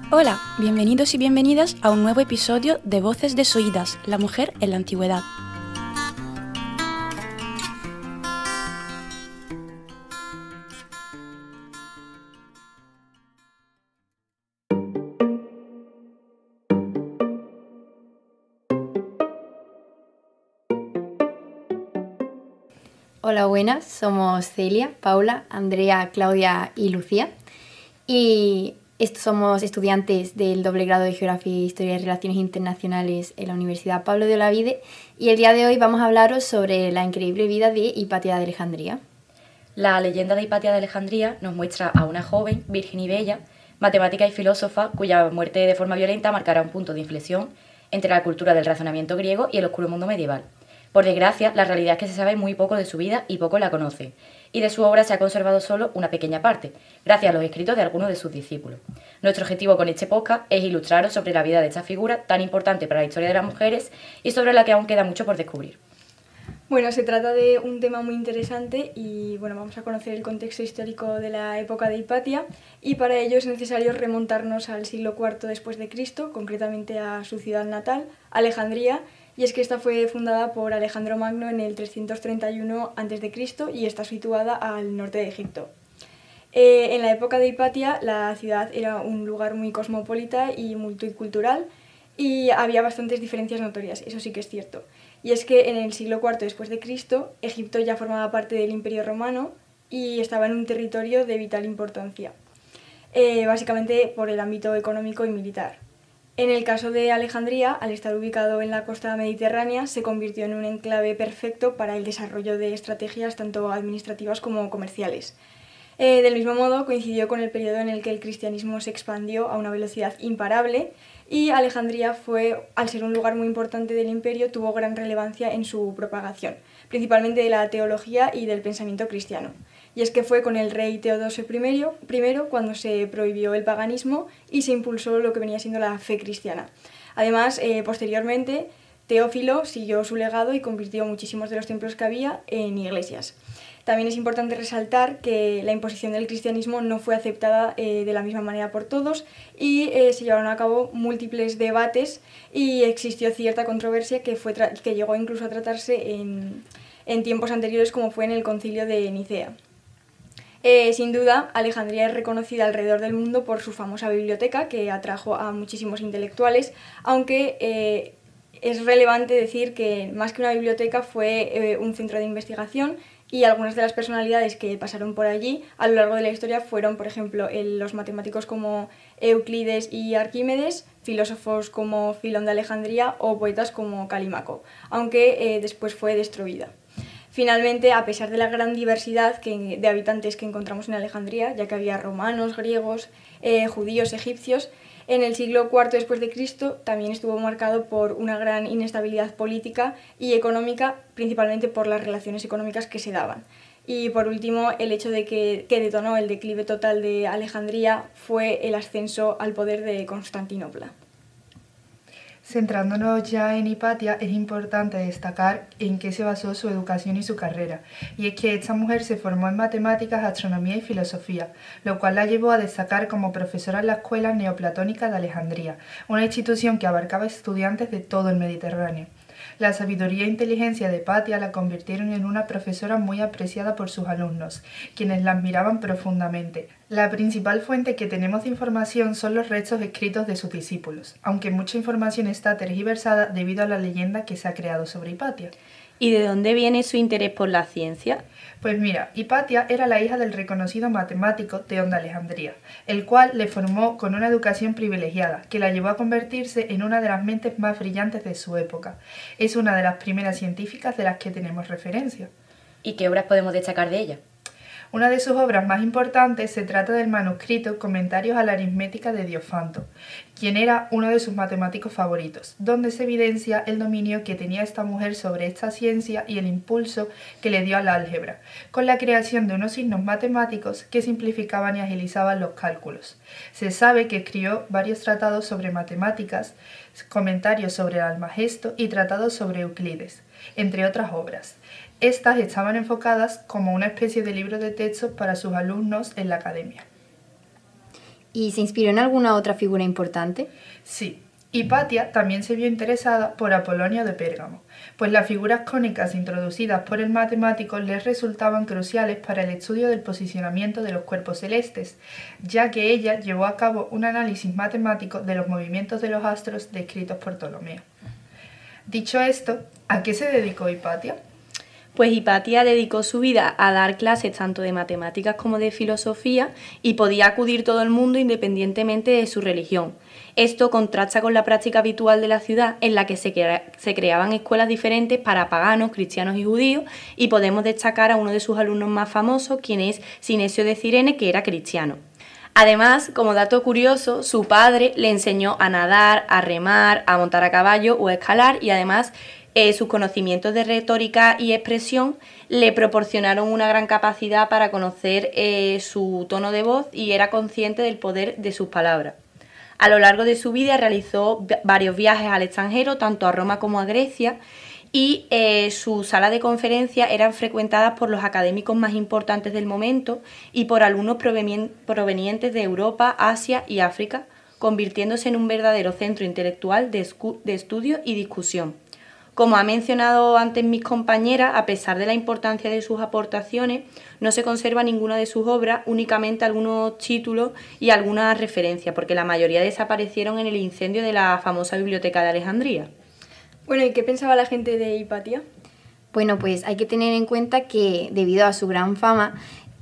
Hola, bienvenidos y bienvenidas a un nuevo episodio de Voces Desoídas, la mujer en la antigüedad. Hola, buenas, somos Celia, Paula, Andrea, Claudia y Lucía y somos estudiantes del doble grado de Geografía, Historia y Relaciones Internacionales en la Universidad Pablo de Olavide y el día de hoy vamos a hablaros sobre la increíble vida de Hipatia de Alejandría. La leyenda de Hipatia de Alejandría nos muestra a una joven, virgen y bella, matemática y filósofa cuya muerte de forma violenta marcará un punto de inflexión entre la cultura del razonamiento griego y el oscuro mundo medieval. Por desgracia, la realidad es que se sabe muy poco de su vida y poco la conoce, y de su obra se ha conservado solo una pequeña parte, gracias a los escritos de algunos de sus discípulos. Nuestro objetivo con este podcast es ilustraros sobre la vida de esta figura tan importante para la historia de las mujeres y sobre la que aún queda mucho por descubrir. Bueno, se trata de un tema muy interesante y vamos a conocer el contexto histórico de la época de Hipatia y para ello es necesario remontarnos al siglo IV después de Cristo, concretamente a su ciudad natal, Alejandría, y es que esta fue fundada por Alejandro Magno en el 331 a.C. y está situada al norte de Egipto. En la época de Hipatia la ciudad era un lugar muy cosmopolita y multicultural y había bastantes diferencias notorias, eso sí que es cierto. Y es que en el siglo IV después de Cristo, Egipto ya formaba parte del Imperio Romano y estaba en un territorio de vital importancia, básicamente por el ámbito económico y militar. En el caso de Alejandría, al estar ubicado en la costa mediterránea, se convirtió en un enclave perfecto para el desarrollo de estrategias tanto administrativas como comerciales. Del mismo modo, coincidió con el periodo en el que el cristianismo se expandió a una velocidad imparable y Alejandría al ser un lugar muy importante del imperio, tuvo gran relevancia en su propagación, principalmente de la teología y del pensamiento cristiano. Y es que fue con el rey Teodosio I cuando se prohibió el paganismo y se impulsó lo que venía siendo la fe cristiana. Además, posteriormente, Teófilo siguió su legado y convirtió muchísimos de los templos que había en iglesias. También es importante resaltar que la imposición del cristianismo no fue aceptada de la misma manera por todos y se llevaron a cabo múltiples debates y existió cierta controversia que llegó incluso a tratarse en tiempos anteriores, como fue en el Concilio de Nicea. Sin duda, Alejandría es reconocida alrededor del mundo por su famosa biblioteca, que atrajo a muchísimos intelectuales, aunque es relevante decir que más que una biblioteca fue un centro de investigación y algunas de las personalidades que pasaron por allí a lo largo de la historia fueron, por ejemplo, los matemáticos como Euclides y Arquímedes, filósofos como Filón de Alejandría o poetas como Calímaco, aunque después fue destruida. Finalmente, a pesar de la gran diversidad de habitantes que encontramos en Alejandría, ya que había romanos, griegos, judíos, egipcios, en el siglo IV después de Cristo también estuvo marcado por una gran inestabilidad política y económica, principalmente por las relaciones económicas que se daban. Y por último, el hecho de que detonó el declive total de Alejandría fue el ascenso al poder de Constantinopla. Centrándonos ya en Hipatia, es importante destacar en qué se basó su educación y su carrera, y es que esta mujer se formó en matemáticas, astronomía y filosofía, lo cual la llevó a destacar como profesora en la Escuela Neoplatónica de Alejandría, una institución que abarcaba estudiantes de todo el Mediterráneo. La sabiduría e inteligencia de Hipatia la convirtieron en una profesora muy apreciada por sus alumnos, quienes la admiraban profundamente. La principal fuente que tenemos de información son los restos escritos de sus discípulos, aunque mucha información está tergiversada debido a la leyenda que se ha creado sobre Hipatia. ¿Y de dónde viene su interés por la ciencia? Pues mira, Hipatia era la hija del reconocido matemático Teón de Alejandría, el cual le formó con una educación privilegiada, que la llevó a convertirse en una de las mentes más brillantes de su época. Es una de las primeras científicas de las que tenemos referencia. ¿Y qué obras podemos destacar de ella? Una de sus obras más importantes se trata del manuscrito Comentarios a la aritmética de Diofanto, quien era uno de sus matemáticos favoritos, donde se evidencia el dominio que tenía esta mujer sobre esta ciencia y el impulso que le dio a la álgebra, con la creación de unos signos matemáticos que simplificaban y agilizaban los cálculos. Se sabe que escribió varios tratados sobre matemáticas, comentarios sobre el Almagesto y tratados sobre Euclides, entre otras obras. Estas estaban enfocadas como una especie de libro de texto para sus alumnos en la academia. ¿Y se inspiró en alguna otra figura importante? Sí, Hipatia también se vio interesada por Apolonio de Pérgamo, pues las figuras cónicas introducidas por el matemático les resultaban cruciales para el estudio del posicionamiento de los cuerpos celestes, ya que ella llevó a cabo un análisis matemático de los movimientos de los astros descritos por Ptolomeo. Dicho esto, ¿a qué se dedicó Hipatia? Pues Hipatia dedicó su vida a dar clases tanto de matemáticas como de filosofía y podía acudir todo el mundo independientemente de su religión. Esto contrasta con la práctica habitual de la ciudad en la que se creaban escuelas diferentes para paganos, cristianos y judíos, y podemos destacar a uno de sus alumnos más famosos, quien es Sinesio de Cirene, que era cristiano. Además, como dato curioso, su padre le enseñó a nadar, a remar, a montar a caballo o a escalar, y además sus conocimientos de retórica y expresión le proporcionaron una gran capacidad para conocer su tono de voz y era consciente del poder de sus palabras. A lo largo de su vida realizó varios viajes al extranjero, tanto a Roma como a Grecia, y sus salas de conferencia eran frecuentadas por los académicos más importantes del momento y por alumnos provenientes de Europa, Asia y África, convirtiéndose en un verdadero centro intelectual de estudio y discusión. Como ha mencionado antes mis compañeras, a pesar de la importancia de sus aportaciones, no se conserva ninguna de sus obras, únicamente algunos títulos y algunas referencias, porque la mayoría desaparecieron en el incendio de la famosa biblioteca de Alejandría. Bueno, ¿y qué pensaba la gente de Hipatia? Bueno, pues hay que tener en cuenta que debido a su gran fama,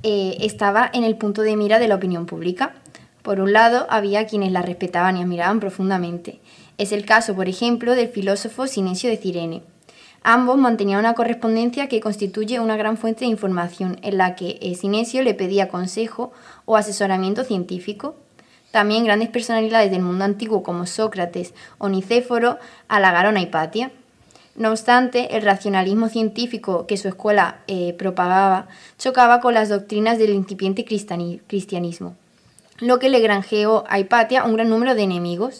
estaba en el punto de mira de la opinión pública. Por un lado, había quienes la respetaban y admiraban profundamente. Es el caso, por ejemplo, del filósofo Sinesio de Cirene. Ambos mantenían una correspondencia que constituye una gran fuente de información, en la que Sinesio le pedía consejo o asesoramiento científico. También grandes personalidades del mundo antiguo como Sócrates o Nicéforo halagaron a Hipatia. No obstante, el racionalismo científico que su escuela propagaba chocaba con las doctrinas del incipiente cristianismo, lo que le granjeó a Hipatia un gran número de enemigos.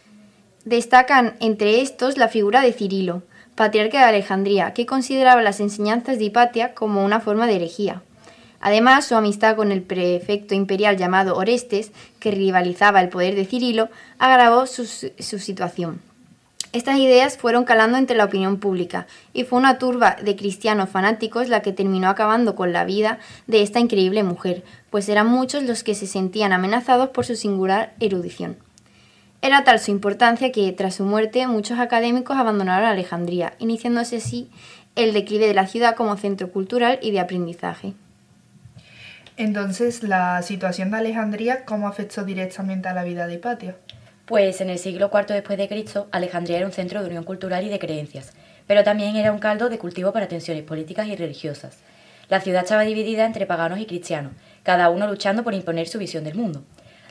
Destacan entre estos la figura de Cirilo, patriarca de Alejandría, que consideraba las enseñanzas de Hipatia como una forma de herejía. Además, su amistad con el prefecto imperial llamado Orestes, que rivalizaba el poder de Cirilo, agravó su situación. Estas ideas fueron calando entre la opinión pública, y fue una turba de cristianos fanáticos la que terminó acabando con la vida de esta increíble mujer, pues eran muchos los que se sentían amenazados por su singular erudición. Era tal su importancia que, tras su muerte, muchos académicos abandonaron Alejandría, iniciándose así el declive de la ciudad como centro cultural y de aprendizaje. Entonces, ¿la situación de Alejandría cómo afectó directamente a la vida de Hipatia? Pues en el siglo IV después de Cristo, Alejandría era un centro de unión cultural y de creencias, pero también era un caldo de cultivo para tensiones políticas y religiosas. La ciudad estaba dividida entre paganos y cristianos, cada uno luchando por imponer su visión del mundo.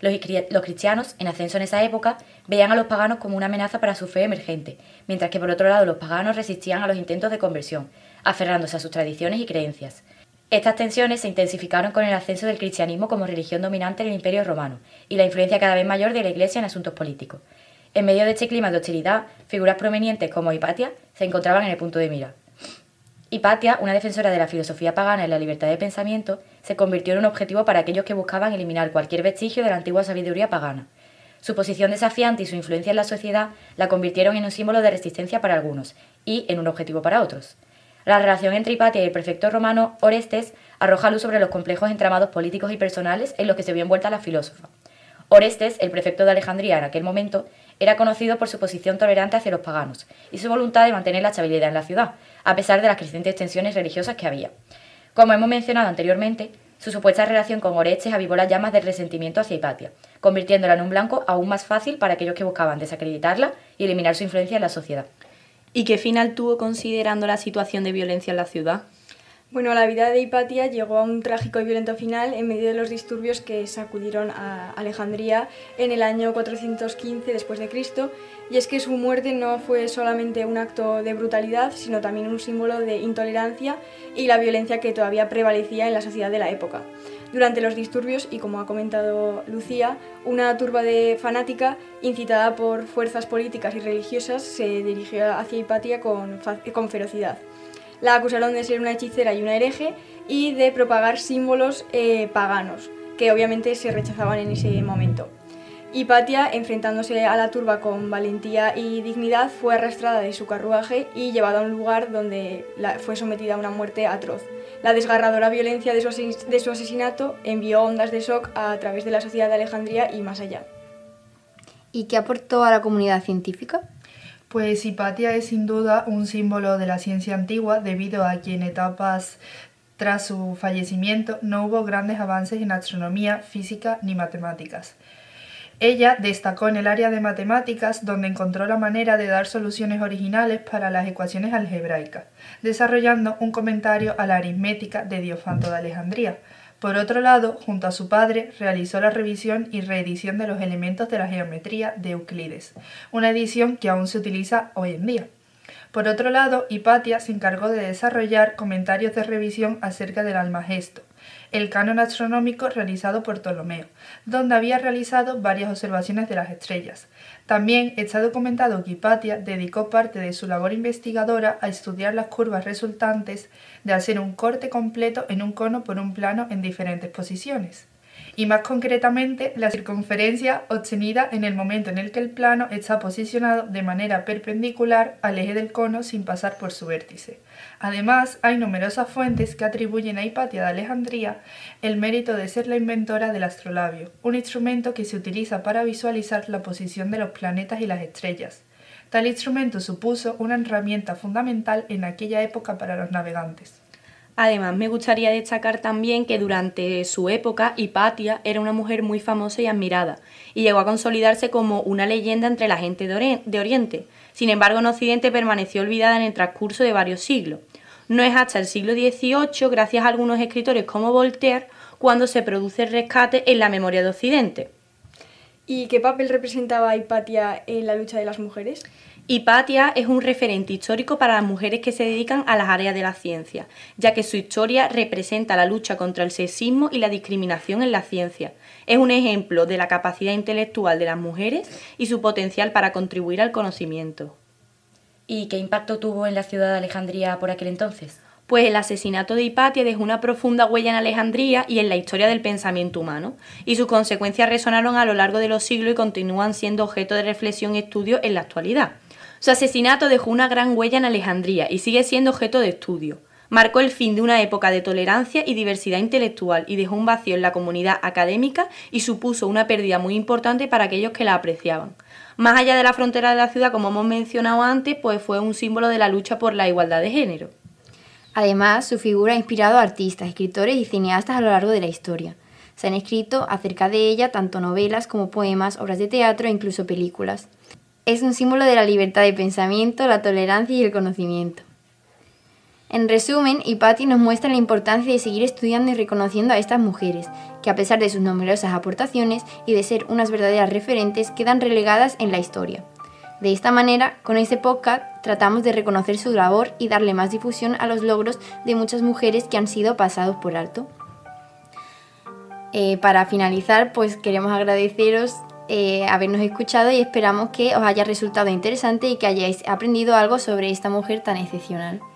Los cristianos, en ascenso en esa época, veían a los paganos como una amenaza para su fe emergente, mientras que por otro lado los paganos resistían a los intentos de conversión, aferrándose a sus tradiciones y creencias. Estas tensiones se intensificaron con el ascenso del cristianismo como religión dominante en el Imperio Romano y la influencia cada vez mayor de la Iglesia en asuntos políticos. En medio de este clima de hostilidad, figuras prominentes como Hipatia se encontraban en el punto de mira. Hipatia, una defensora de la filosofía pagana y la libertad de pensamiento, se convirtió en un objetivo para aquellos que buscaban eliminar cualquier vestigio de la antigua sabiduría pagana. Su posición desafiante y su influencia en la sociedad la convirtieron en un símbolo de resistencia para algunos y en un objetivo para otros. La relación entre Hipatia y el prefecto romano Orestes arroja luz sobre los complejos entramados políticos y personales en los que se vio envuelta la filósofa. Orestes, el prefecto de Alejandría en aquel momento, era conocido por su posición tolerante hacia los paganos y su voluntad de mantener la estabilidad en la ciudad, a pesar de las crecientes tensiones religiosas que había. Como hemos mencionado anteriormente, su supuesta relación con Orestes avivó las llamas del resentimiento hacia Hipatia, convirtiéndola en un blanco aún más fácil para aquellos que buscaban desacreditarla y eliminar su influencia en la sociedad. ¿Y qué final tuvo considerando la situación de violencia en la ciudad? Bueno, la vida de Hipatia llegó a un trágico y violento final en medio de los disturbios que sacudieron a Alejandría en el año 415 después de Cristo, y es que su muerte no fue solamente un acto de brutalidad, sino también un símbolo de intolerancia y la violencia que todavía prevalecía en la sociedad de la época. Durante los disturbios, y como ha comentado Lucía, una turba de fanática, incitada por fuerzas políticas y religiosas, se dirigió hacia Hipatia con ferocidad. La acusaron de ser una hechicera y una hereje y de propagar símbolos paganos. que obviamente se rechazaban en ese momento. Hipatia, enfrentándose a la turba con valentía y dignidad, fue arrastrada de su carruaje y llevada a un lugar donde fue sometida a una muerte atroz. La desgarradora violencia de su asesinato envió ondas de shock a través de la sociedad de Alejandría y más allá. ¿Y qué aportó a la comunidad científica? Pues Hipatia es sin duda un símbolo de la ciencia antigua debido a que en etapas tras su fallecimiento no hubo grandes avances en astronomía, física ni matemáticas. Ella destacó en el área de matemáticas, donde encontró la manera de dar soluciones originales para las ecuaciones algebraicas, desarrollando un comentario a la aritmética de Diofanto de Alejandría. Por otro lado, junto a su padre, realizó la revisión y reedición de los elementos de la geometría de Euclides, una edición que aún se utiliza hoy en día. Por otro lado, Hipatia se encargó de desarrollar comentarios de revisión acerca del Almagesto, el canon astronómico realizado por Ptolomeo, donde había realizado varias observaciones de las estrellas. También está documentado que Hipatia dedicó parte de su labor investigadora a estudiar las curvas resultantes de hacer un corte completo en un cono por un plano en diferentes posiciones, y más concretamente la circunferencia obtenida en el momento en el que el plano está posicionado de manera perpendicular al eje del cono sin pasar por su vértice. Además, hay numerosas fuentes que atribuyen a Hipatia de Alejandría el mérito de ser la inventora del astrolabio, un instrumento que se utiliza para visualizar la posición de los planetas y las estrellas. Tal instrumento supuso una herramienta fundamental en aquella época para los navegantes. Además, me gustaría destacar también que durante su época Hipatia era una mujer muy famosa y admirada, y llegó a consolidarse como una leyenda entre la gente de Oriente. Sin embargo, en Occidente permaneció olvidada en el transcurso de varios siglos. No es hasta el siglo XVIII, gracias a algunos escritores como Voltaire, cuando se produce el rescate en la memoria de Occidente. ¿Y qué papel representaba Hipatia en la lucha de las mujeres? Hipatia es un referente histórico para las mujeres que se dedican a las áreas de la ciencia, ya que su historia representa la lucha contra el sexismo y la discriminación en la ciencia. Es un ejemplo de la capacidad intelectual de las mujeres y su potencial para contribuir al conocimiento. ¿Y qué impacto tuvo en la ciudad de Alejandría por aquel entonces? Pues el asesinato de Hipatia dejó una profunda huella en Alejandría y en la historia del pensamiento humano, y sus consecuencias resonaron a lo largo de los siglos y continúan siendo objeto de reflexión y estudio en la actualidad. Su asesinato dejó una gran huella en Alejandría y sigue siendo objeto de estudio. Marcó el fin de una época de tolerancia y diversidad intelectual y dejó un vacío en la comunidad académica y supuso una pérdida muy importante para aquellos que la apreciaban. Más allá de la frontera de la ciudad, como hemos mencionado antes, pues fue un símbolo de la lucha por la igualdad de género. Además, su figura ha inspirado a artistas, escritores y cineastas a lo largo de la historia. Se han escrito acerca de ella tanto novelas como poemas, obras de teatro e incluso películas. Es un símbolo de la libertad de pensamiento, la tolerancia y el conocimiento. En resumen, Hipatia nos muestra la importancia de seguir estudiando y reconociendo a estas mujeres, que a pesar de sus numerosas aportaciones y de ser unas verdaderas referentes, quedan relegadas en la historia. De esta manera, con este podcast, tratamos de reconocer su labor y darle más difusión a los logros de muchas mujeres que han sido pasados por alto. Para finalizar, pues queremos agradeceros habernos escuchado y esperamos que os haya resultado interesante y que hayáis aprendido algo sobre esta mujer tan excepcional.